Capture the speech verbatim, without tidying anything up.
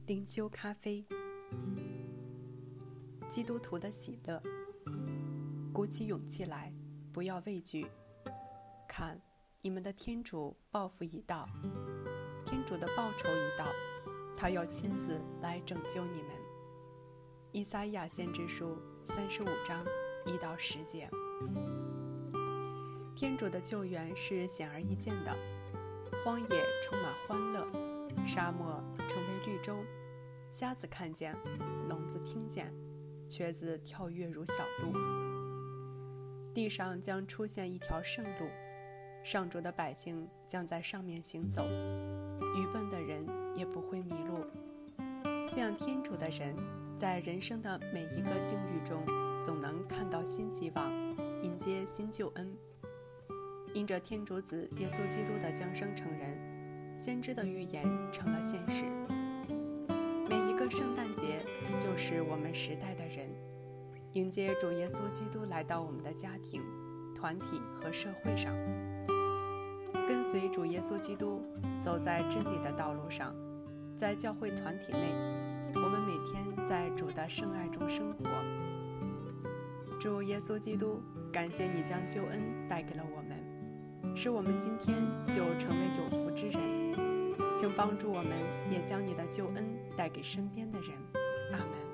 灵修咖啡。基督徒的喜乐，鼓起勇气来，不要畏惧。看，你们的天主报复已到，天主的报酬已到，他要亲自来拯救你们。以赛亚先知书三十五章一到十节。天主的救援是显而易见的，荒野充满欢乐，沙漠成为绿洲，瞎子看见，聋子听见，瘸子跳跃如小鹿。地上将出现一条圣路，上主的百姓将在上面行走，愚笨的人也不会迷路。像天主的人，在人生的每一个境遇中，总能看到新希望，迎接新救恩。因着天主子耶稣基督的降生成人，先知的预言成了现实。每一个圣诞节就是我们时代的人迎接主耶稣基督来到我们的家庭、团体和社会上，跟随主耶稣基督走在真理的道路上。在教会团体内，我们每天在主的圣爱中生活。主耶稣基督，感谢你将救恩带给了我们，使我们今天就成为有福之人。请帮助我们也将你的救恩带给身边的人。阿们。